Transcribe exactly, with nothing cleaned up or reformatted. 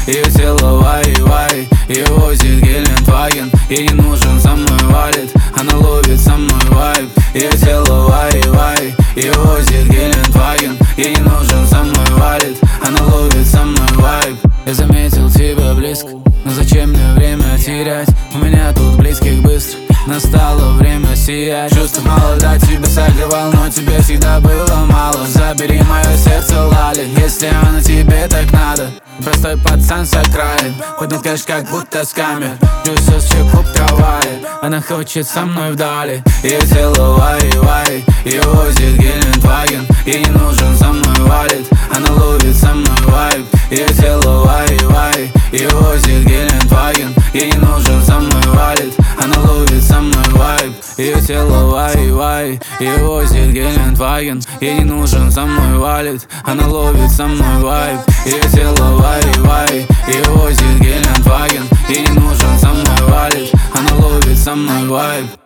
ее тело вай-вай, ее возит Гелендваген. Ей не нужен, со мной валит, она ловит со мной вайб. Ее тело вай-вай, ее возит Гелендваген. Ей не нужен, со мной валит, она ловит со мной вайб. Я заметил тебя близко, но зачем мне время терять? У меня тут близких быстро, настало время сиять. Чувств мало, да, тебя согревал, но тебе всегда было мало. Забери мое сердце, Лали, если оно тебе так надо. Простой пацан с окраин, ходит кэш как будто с камер. Джусос чекуп трамвае, она хочет со мной вдали. Ее тело вай-вай, ее возит Гелендваген. Ей не нужен, со мной валит, она ловит со мной вайб. Ее тело вай-вай, ее возит Гелендваген. Ей не нужен, со мной валит, она ловит со мной вайб. Ее тело вай-вай, ее возит Гелендваген. Ей не нужен, со мной валит, она ловит со мной вайб. Ее тело вай-вай, ее возит Гелендваген. Ей не нужен, со мной валит, она ловит со мной вайб.